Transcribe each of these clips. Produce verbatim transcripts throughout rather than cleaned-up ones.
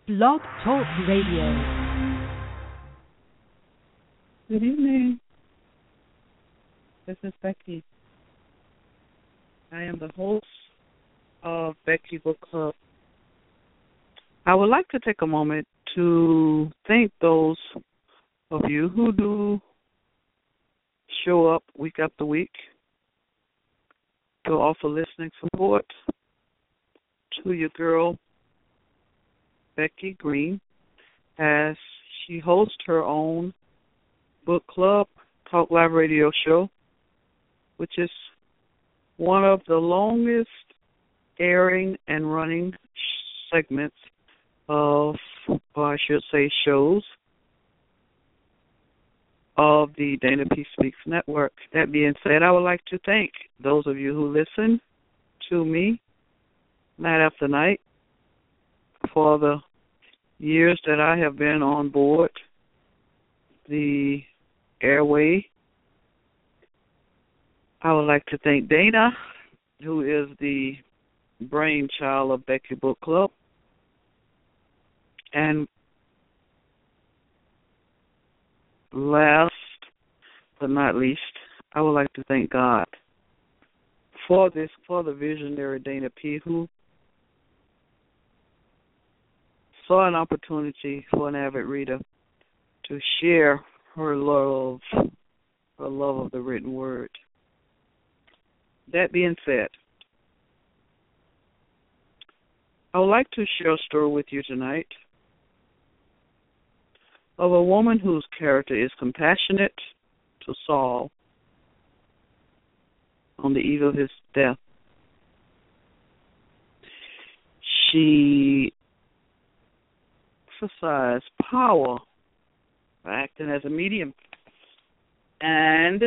Blog Talk Radio. Good evening. This is Becky. I am the host of Becky Book Club. I would like to take a moment to thank those of you who do show up week after week to offer listening support to your girl, Becky Green, as she hosts her own book club, Talk Live radio show, which is one of the longest airing and running segments of, or I should say shows, of the Dana P. Speaks Network. That being said, I would like to thank those of you who listen to me night after night for the years that I have been on board the airway. I would like to thank Dana, who is the brainchild of Becky Book Club. And last but not least, I would like to thank God for this, for the visionary Dana P., who saw an opportunity for an avid reader to share her love, her love of the written word. That being said, I would like to share a story with you tonight of a woman whose character is compassionate to Saul on the eve of his death. She exercised power by acting as a medium, and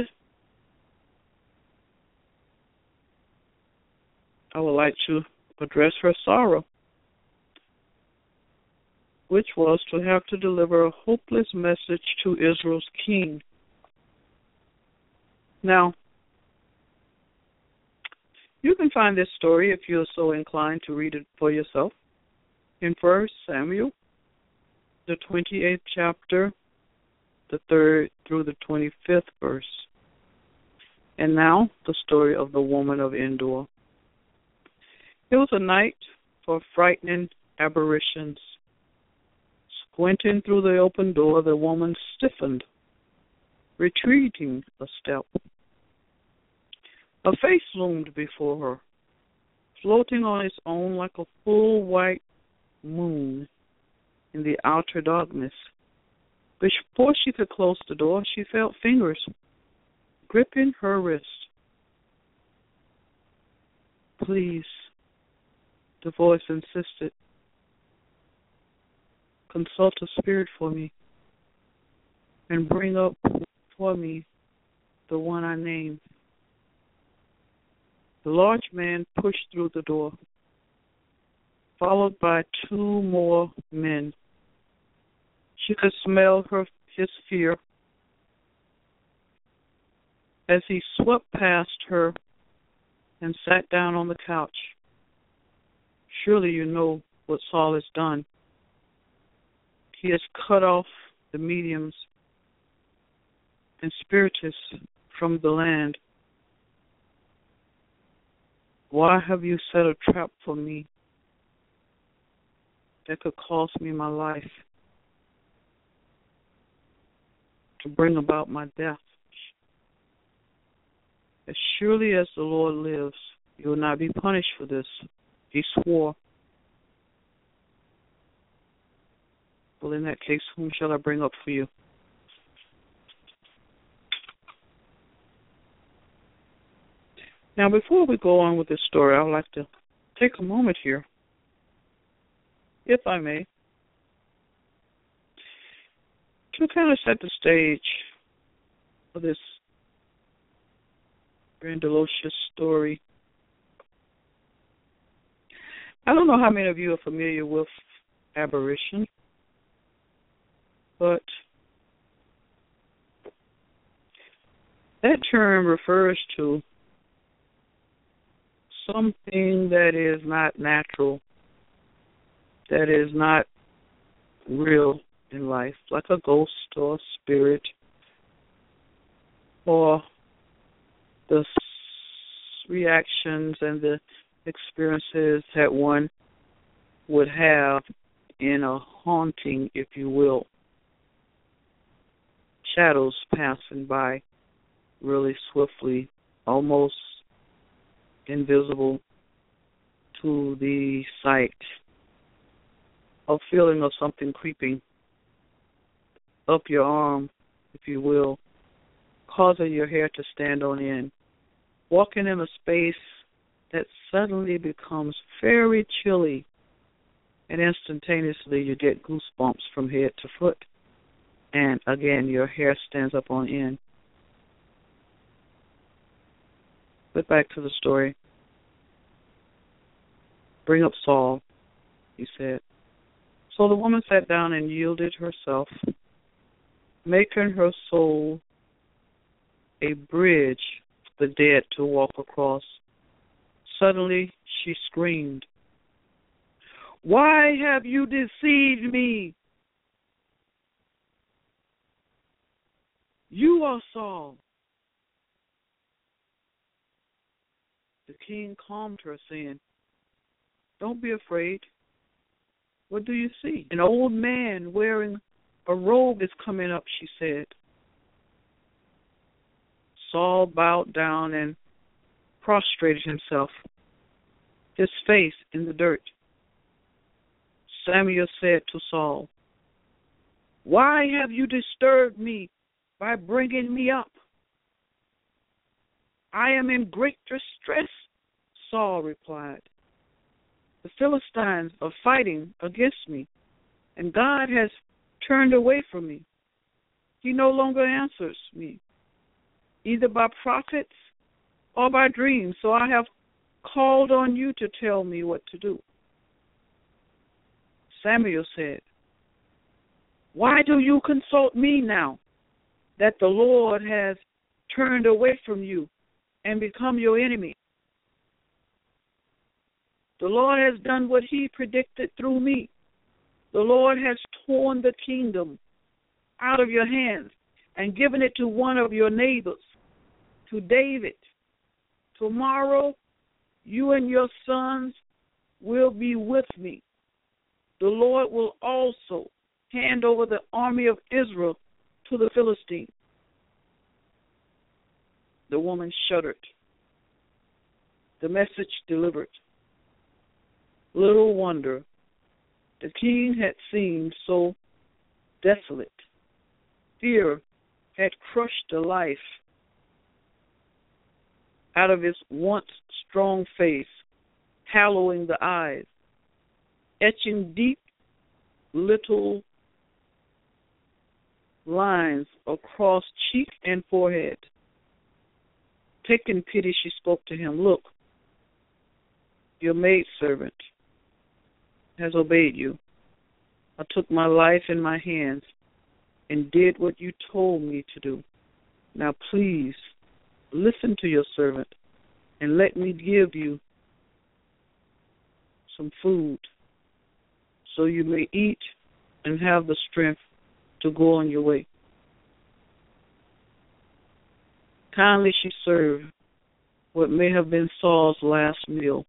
I would like to address her sorrow, which was to have to deliver a hopeless message to Israel's king. Now, you can find this story, if you're so inclined to read it for yourself, in First Samuel, the twenty-eighth chapter, the third through the twenty-fifth verse. And now, the story of the woman of Endor. It was a night for frightening apparitions. Squinting through the open door, the woman stiffened, retreating a step. A face loomed before her, floating on its own like a full white moon in the outer darkness. Before she could close the door, she felt fingers gripping her wrist. "Please," the voice insisted, "consult a spirit for me and bring up for me the one I named." The large man pushed through the door, followed by two more men. She could smell her his fear as he swept past her and sat down on the couch. "Surely you know what Saul has done. He has cut off the mediums and spiritists from the land. Why have you set a trap for me that could cost me my life, to bring about my death? As surely as the Lord lives, you will not be punished for this," he swore. "Well, in that case, whom shall I bring up for you?" Now, before we go on with this story, I would like to take a moment here, if I may, to kind of set the stage for this grandiose story. I don't know how many of you are familiar with apparition, but that term refers to something that is not natural, that is not real in life, like a ghost or a spirit, or the reactions and the experiences that one would have in a haunting, if you will. Shadows passing by really swiftly, almost invisible to the sight. A feeling of something creeping up your arm, if you will, causing your hair to stand on end. Walking in a space that suddenly becomes very chilly, and instantaneously you get goosebumps from head to foot. And again, your hair stands up on end. But back to the story. Bring up Saul, he said. So the woman sat down and yielded herself, making her soul a bridge for the dead to walk across. Suddenly she screamed, "Why have you deceived me? You are Saul." The king calmed her, saying, "Don't be afraid. What do you see?" "An old man wearing a robe is coming up," she said. Saul bowed down and prostrated himself, his face in the dirt. Samuel said to Saul, "Why have you disturbed me by bringing me up?" "I am in great distress," Saul replied. "The Philistines are fighting against me, and God has turned away from me. He no longer answers me, either by prophets or by dreams, so I have called on you to tell me what to do." Samuel said, "Why do you consult me now that the Lord has turned away from you and become your enemy? The Lord has done what he predicted through me. The Lord has torn the kingdom out of your hands and given it to one of your neighbors, to David. Tomorrow, you and your sons will be with me. The Lord will also hand over the army of Israel to the Philistines." The woman shuddered. The message delivered. Little wonder the king had seemed so desolate. Fear had crushed the life out of his once strong face, hallowing the eyes, etching deep little lines across cheek and forehead. Taking pity, she spoke to him, "Look, your maidservant has obeyed you. I took my life in my hands and did what you told me to do. Now please listen to your servant and let me give you some food so you may eat and have the strength to go on your way." Kindly she served what may have been Saul's last meal.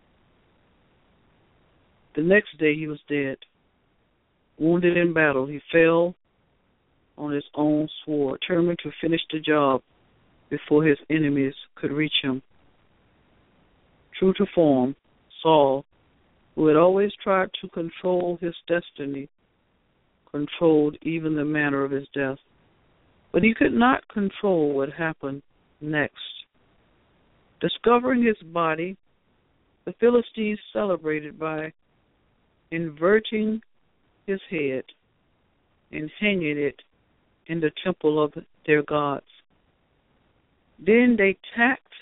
The next day he was dead. Wounded in battle, he fell on his own sword, determined to finish the job before his enemies could reach him. True to form, Saul, who had always tried to control his destiny, controlled even the manner of his death. But he could not control what happened next. Discovering his body, the Philistines celebrated by inverting his head and hanging it in the temple of their gods. Then they tacked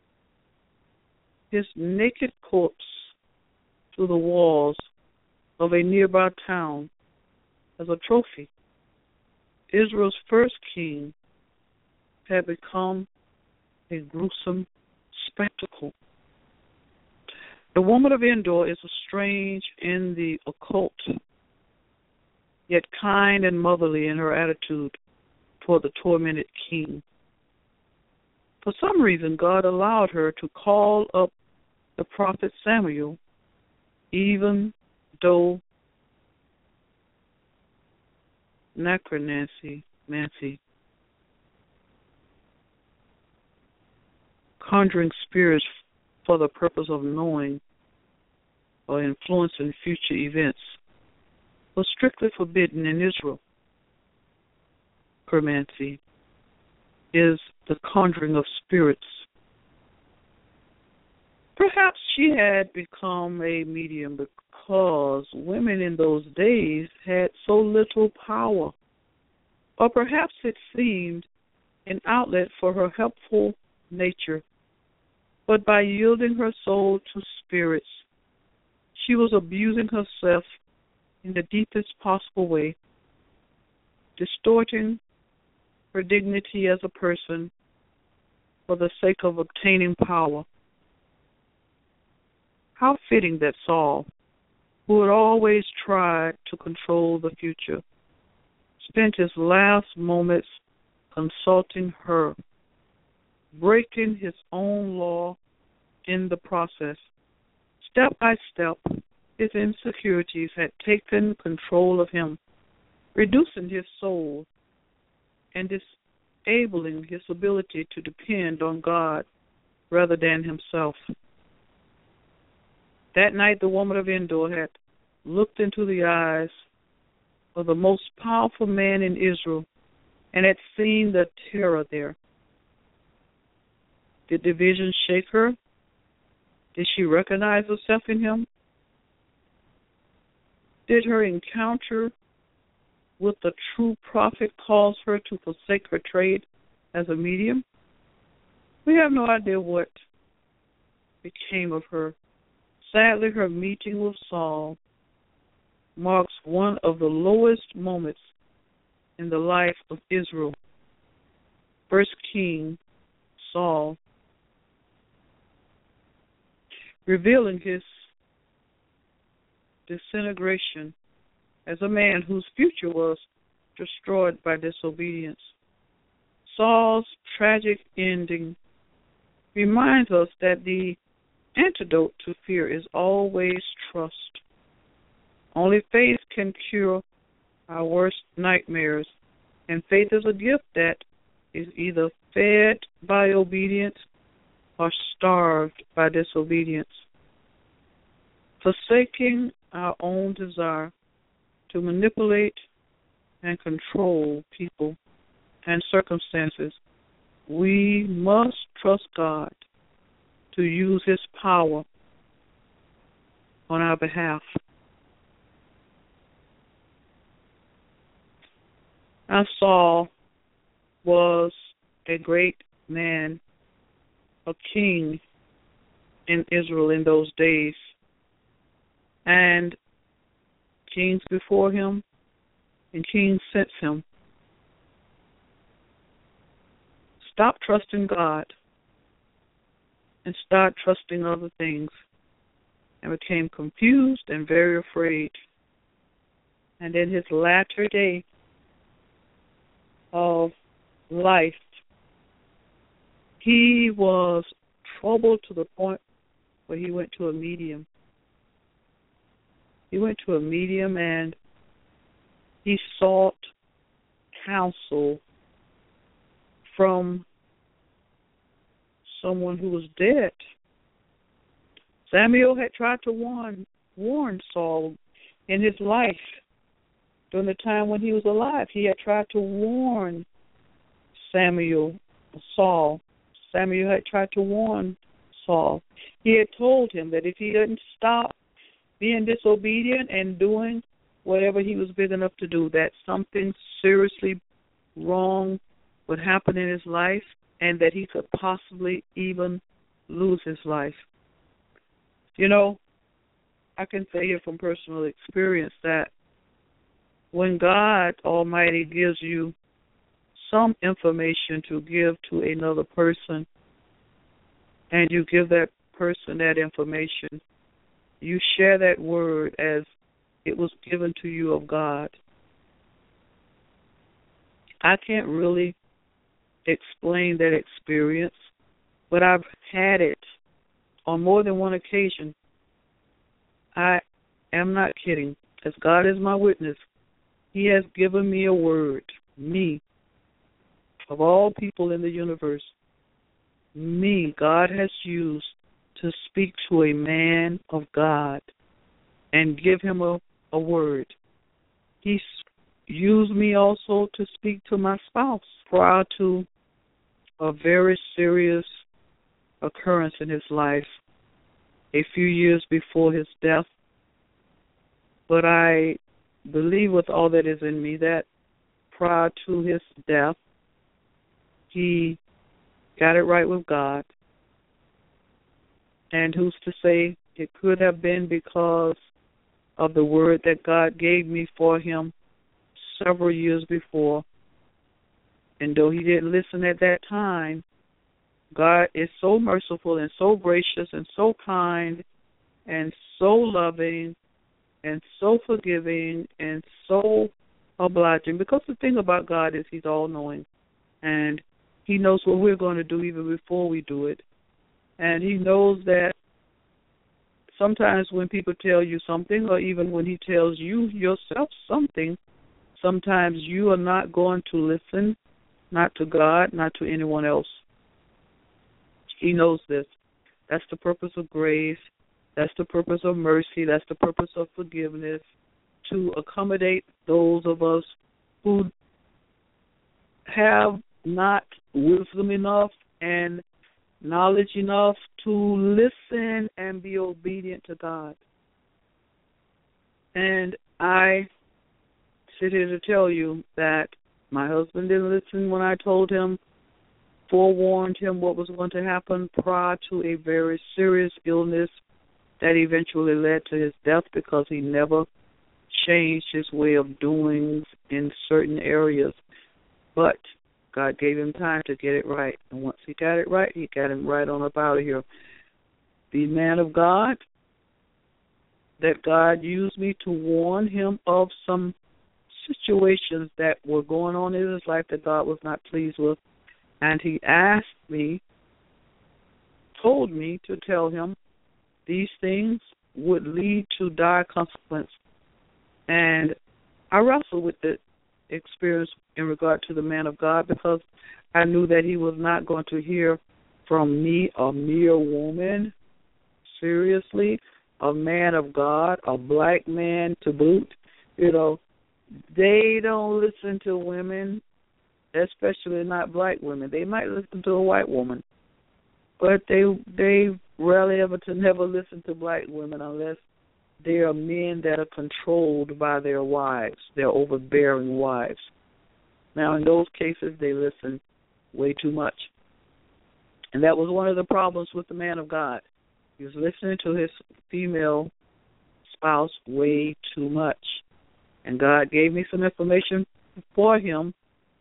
his naked corpse to the walls of a nearby town as a trophy. Israel's first king had become a gruesome spectacle. The woman of Endor is a strange in the occult. yet kind and motherly in her attitude toward the tormented king. For some reason, God allowed her to call up the prophet Samuel, even though necromancy, Nancy, conjuring spirits for the purpose of knowing or influencing future events, was strictly forbidden in Israel. Necromancy is the conjuring of spirits. Perhaps she had become a medium because women in those days had so little power, or perhaps it seemed an outlet for her helpful nature. But by yielding her soul to spirits, she was abusing herself in the deepest possible way, distorting her dignity as a person for the sake of obtaining power. How fitting that Saul, who had always tried to control the future, spent his last moments consulting her, breaking his own law in the process. Step by step, his insecurities had taken control of him, reducing his soul and disabling his ability to depend on God rather than himself. That night, the woman of Endor had looked into the eyes of the most powerful man in Israel and had seen the terror there. Did the vision shake her? Did she recognize herself in him? Did her encounter with the true prophet cause her to forsake her trade as a medium? We have no idea what became of her. Sadly, her meeting with Saul marks one of the lowest moments in the life of Israel. First King Saul, revealing his disintegration as a man whose future was destroyed by disobedience. Saul's tragic ending reminds us that the antidote to fear is always trust. Only faith can cure our worst nightmares, and faith is a gift that is either fed by obedience or starved by disobedience. Forsaking our own desire to manipulate and control people and circumstances, we must trust God to use his power on our behalf. Now, Saul was a great man, a king in Israel in those days, and kings before him and kings since him. Stop trusting God and start trusting other things, and became confused and very afraid. And in his latter day of life, he was troubled to the point where he went to a medium. He went to a medium and he sought counsel from someone who was dead. Samuel had tried to warn warn Saul in his life during the time when he was alive. He had tried to warn Samuel, Saul. Samuel had tried to warn Saul. He had told him that if he didn't stop being disobedient and doing whatever he was big enough to do, that something seriously wrong would happen in his life, and that he could possibly even lose his life. You know, I can say here from personal experience that when God Almighty gives you some information to give to another person, and you give that person that information, you share that word as it was given to you of God. I can't really explain that experience, but I've had it on more than one occasion. I am not kidding. As God is my witness, He has given me a word, me, of all people in the universe, me, God has used to speak to a man of God and give him a, a word. He's used me also to speak to my spouse prior to a very serious occurrence in his life a few years before his death. But I believe with all that is in me that prior to his death, he got it right with God. And who's to say it could have been because of the word that God gave me for him several years before. And though he didn't listen at that time, God is so merciful and so gracious and so kind and so loving and so forgiving and so obliging. Because the thing about God is he's all-knowing. And he knows what we're going to do even before we do it. And he knows that sometimes when people tell you something, or even when he tells you yourself something, sometimes you are not going to listen, not to God, not to anyone else. He knows this. That's the purpose of grace. That's the purpose of mercy. That's the purpose of forgiveness, to accommodate those of us who have not wisdom enough and knowledge enough to listen and be obedient to God. And I sit here to tell you that my husband didn't listen when I told him, forewarned him what was going to happen prior to a very serious illness that eventually led to his death, because he never changed his way of doing in certain areas. But God gave him time to get it right. And once he got it right, he got him right on up out of here. The man of God, that God used me to warn him of some situations that were going on in his life that God was not pleased with. And he asked me, told me to tell him these things would lead to dire consequence. And I wrestled with the experience in regard to the man of God, because I knew that he was not going to hear from me, a mere woman, seriously, a man of God, a black man to boot. You know, they don't listen to women, especially not black women. They might listen to a white woman, but they they rarely ever to never listen to black women unless they are men that are controlled by their wives, their overbearing wives. Now, in those cases, they listen way too much. And that was one of the problems with the man of God. He was listening to his female spouse way too much. And God gave me some information for him,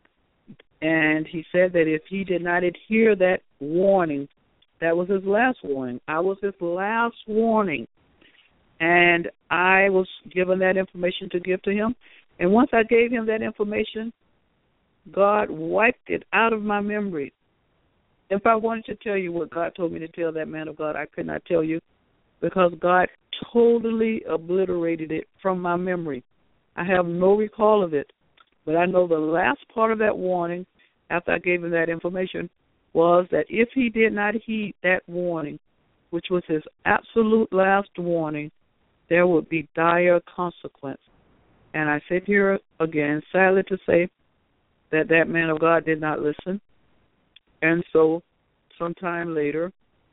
and he said that if he did not adhere that warning, that was his last warning. I was his last warning. And I was given that information to give to him. And once I gave him that information, God wiped it out of my memory. If I wanted to tell you what God told me to tell that man of God, I could not tell you, because God totally obliterated it from my memory. I have no recall of it. But I know the last part of that warning, after I gave him that information, was that if he did not heed that warning, which was his absolute last warning, there would be dire consequence. And I sit here again, sadly to say, that that man of God did not listen. And so sometime later,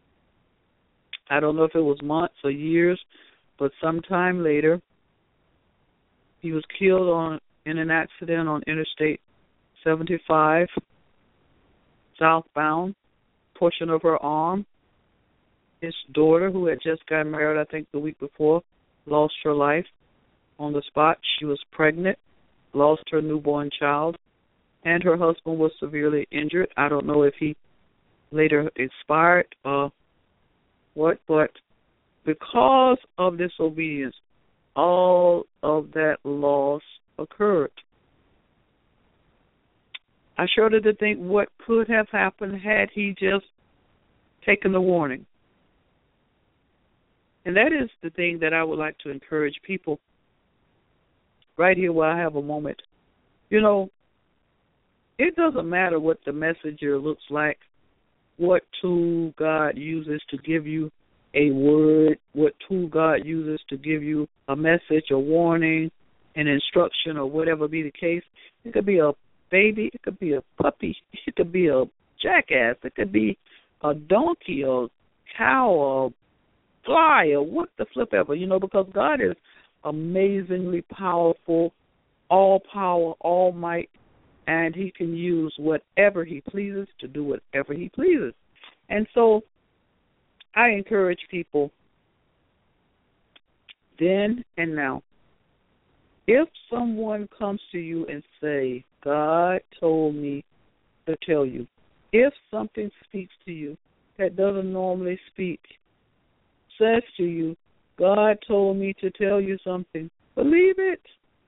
I don't know if it was months or years, but sometime later, he was killed on in an accident on Interstate seventy-five, southbound, portion of her arm. His daughter, who had just gotten married, I think the week before, lost her life on the spot. She was pregnant, lost her newborn child, and her husband was severely injured. I don't know if he later expired or what, but because of disobedience, all of that loss occurred. I shudder to think what could have happened had he just taken the warning. And that is the thing that I would like to encourage people right here while I have a moment. You know, it doesn't matter what the messenger looks like, what tool God uses to give you a word, what tool God uses to give you a message, a warning, an instruction, or whatever be the case. It could be a baby, it could be a puppy, it could be a jackass, it could be a donkey, a cow, a fly, or what the flip ever, you know, because God is amazingly powerful, all power, all might, and he can use whatever he pleases to do whatever he pleases. And so I encourage people then and now, if someone comes to you and say, God told me to tell you, if something speaks to you that doesn't normally speak, says to you, God told me to tell you something, believe it.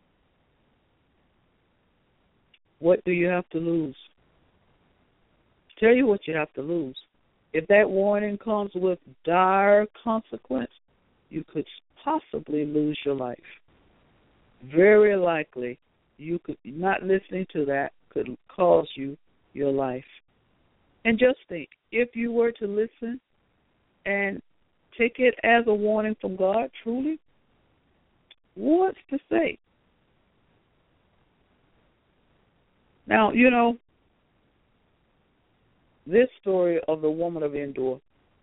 What do you have to lose? Tell you what you have to lose. If that warning comes with dire consequence, you could possibly lose your life. Very likely, you could not listening to that could cost you your life. And just think, if you were to listen and take it as a warning from God, truly, what's to say? Now, you know, this story of the woman of Endor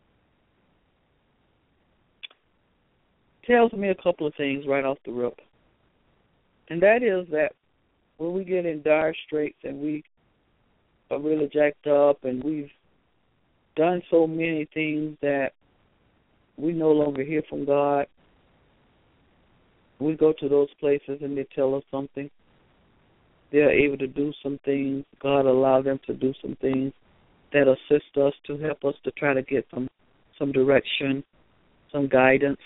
tells me a couple of things right off the rip. And that is that when we get in dire straits and we are really jacked up and we've done so many things that we no longer hear from God, we go to those places and they tell us something. They're able to do some things. God allowed them to do some things that assist us, to help us to try to get some, some direction, some guidance.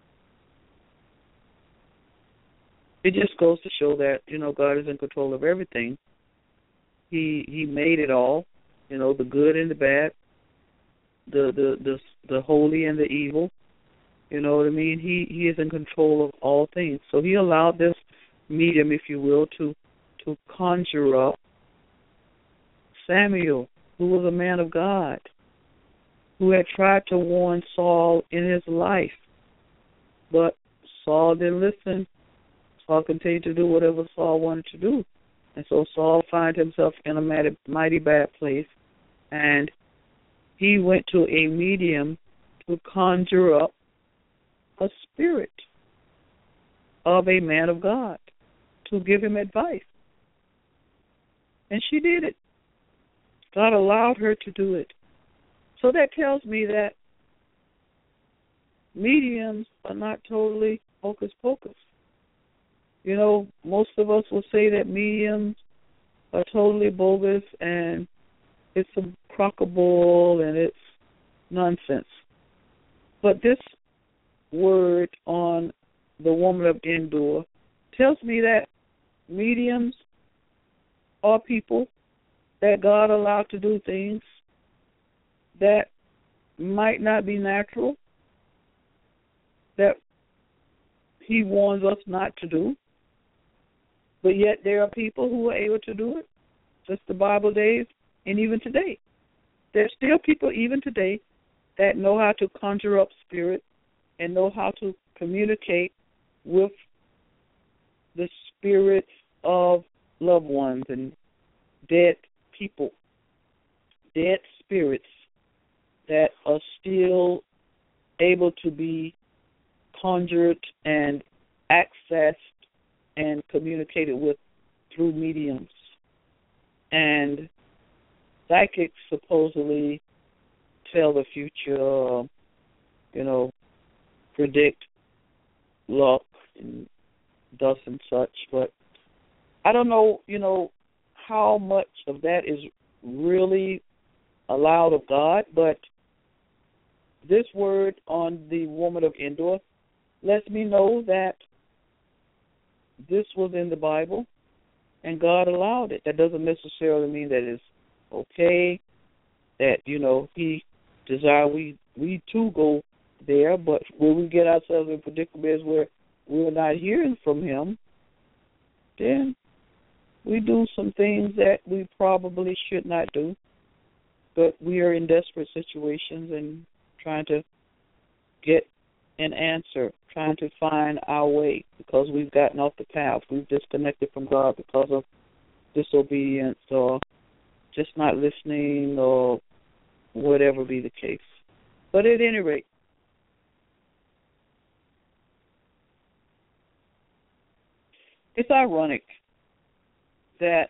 It just goes to show that, you know, God is in control of everything. He He made it all, you know, the good and the bad, the the the, the holy and the evil. You know what I mean? He He is in control of all things. So He allowed this medium, if you will, to to conjure up Samuel, who was a man of God, who had tried to warn Saul in his life. But Saul didn't listen. Saul continued to do whatever Saul wanted to do. And so Saul found himself in a mighty, mighty bad place, and he went to a medium to conjure up a spirit of a man of God to give him advice. And she did it. God allowed her to do it. So that tells me that mediums are not totally hocus pocus. You know, most of us will say that mediums are totally bogus and it's a crock of bull and it's nonsense. But this word on the woman of Endor tells me that mediums are people that God allowed to do things that might not be natural, that he warns us not to do. But yet there are people who are able to do it, just the Bible days, and even today. There's still people even today that know how to conjure up spirits and know how to communicate with the spirits of loved ones and dead people, dead spirits that are still able to be conjured and accessed and communicated with through mediums. And psychics supposedly tell the future, you know, predict luck and thus and such. But I don't know, you know, how much of that is really allowed of God, but this word on the woman of Endor lets me know that this was in the Bible, and God allowed it. That doesn't necessarily mean that it's okay, that, you know, he desire we, we too go there, but when we get ourselves in predicaments where we're not hearing from him, then we do some things that we probably should not do. But we are in desperate situations and trying to get an answer, trying to find our way because we've gotten off the path. We've disconnected from God because of disobedience or just not listening or whatever be the case. But at any rate, it's ironic that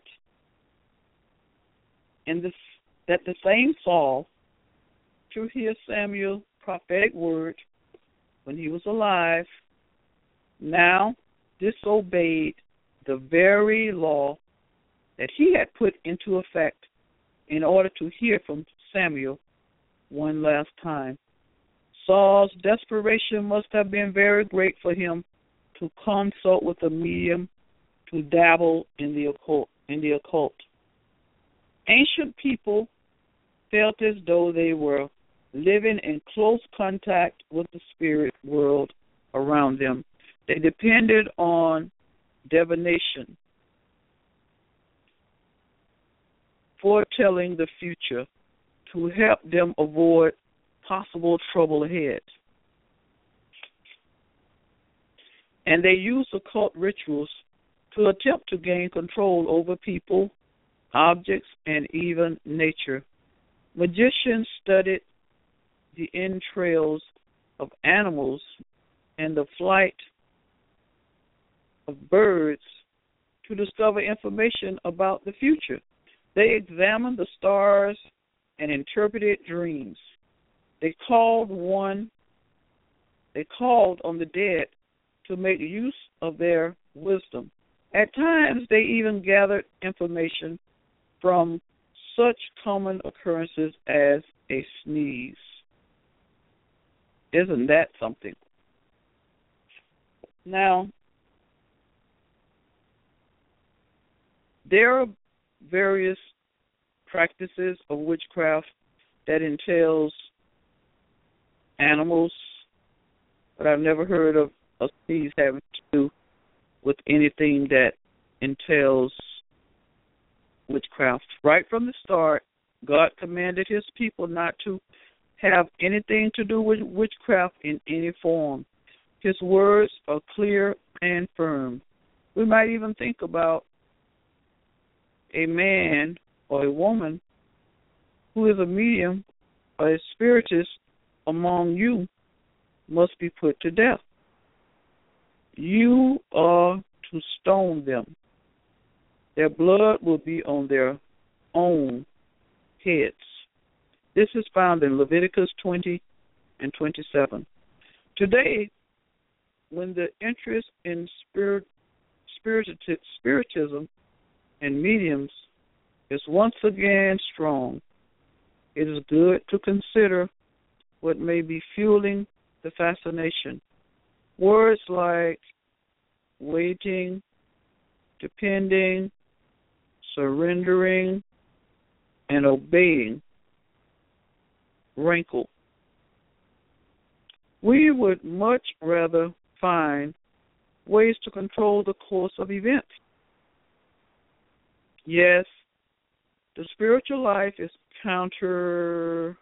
in this that the same Saul, to hear Samuel's prophetic word when he was alive, now disobeyed the very law that he had put into effect in order to hear from Samuel one last time. Saul's desperation must have been very great for him to consult with a medium to dabble in the occult. In the occult. Ancient people felt as though they were living in close contact with the spirit world around them. They depended on divination, foretelling the future, to help them avoid possible trouble ahead. And they used occult rituals to attempt to gain control over people, objects, and even nature. Magicians studied the entrails of animals and the flight of birds to discover information about the future. They examined the stars and interpreted dreams. They called one they called on the dead to make use of their wisdom. At times they even gathered information from such common occurrences as a sneeze. Isn't that something? Now, there are various practices of witchcraft that entails animals, but I've never heard of a sneeze having to do with anything that entails witchcraft. Right from the start, God commanded his people not to have anything to do with witchcraft in any form. His words are clear and firm. We might even think about a man or a woman who is a medium or a spiritist among you must be put to death. You are to stone them. Their blood will be on their own heads. This is found in Leviticus twenty and twenty-seven. Today, when the interest in spirit, spiritism, spiritism and mediums is once again strong, it is good to consider what may be fueling the fascination. Words like waiting, depending, surrendering, and obeying rankle. We would much rather find ways to control the course of events. Yes, the spiritual life is counterproductive,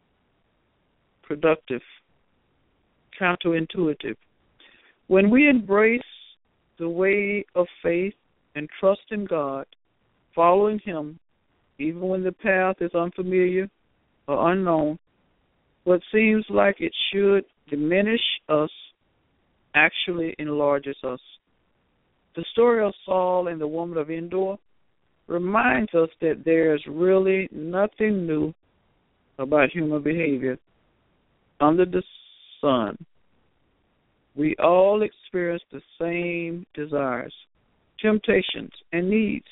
counterintuitive. When we embrace the way of faith and trust in God, following him, even when the path is unfamiliar or unknown, what seems like it should diminish us actually enlarges us. The story of Saul and the woman of Endor reminds us that there's really nothing new about human behavior under the sun. We all experience the same desires, temptations, and needs.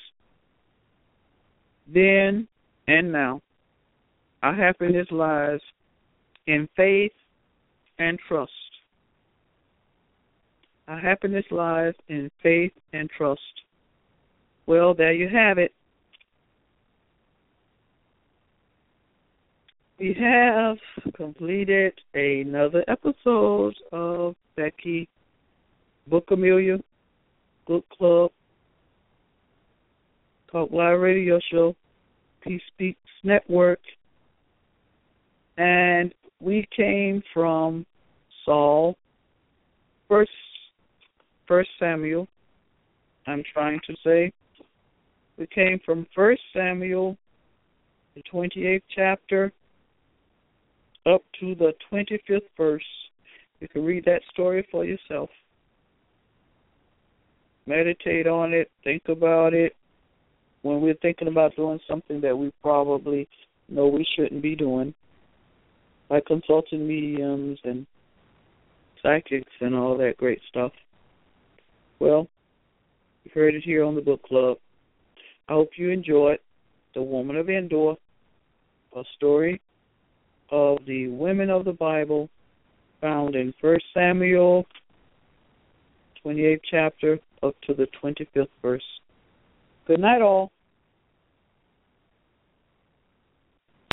Then and now, our happiness lies in faith and trust. Our happiness lies in faith and trust. Well, there you have it. We have completed another episode of Becky Book Amelia Book Club Talk Live Radio Show, Peace Speaks Network, and we came from Saul, First, First Samuel. I'm trying to say we came from First Samuel, the twenty-eighth chapter, up to the twenty-fifth verse. You can read that story for yourself. Meditate on it, think about it. When we're thinking about doing something that we probably know we shouldn't be doing, like consulting mediums and psychics and all that great stuff. Well, you've heard it here on the book club. I hope you enjoyed The Woman of Endor, a story of the women of the Bible found in First Samuel, twenty-eighth chapter, up to the twenty-fifth verse. Good night, all.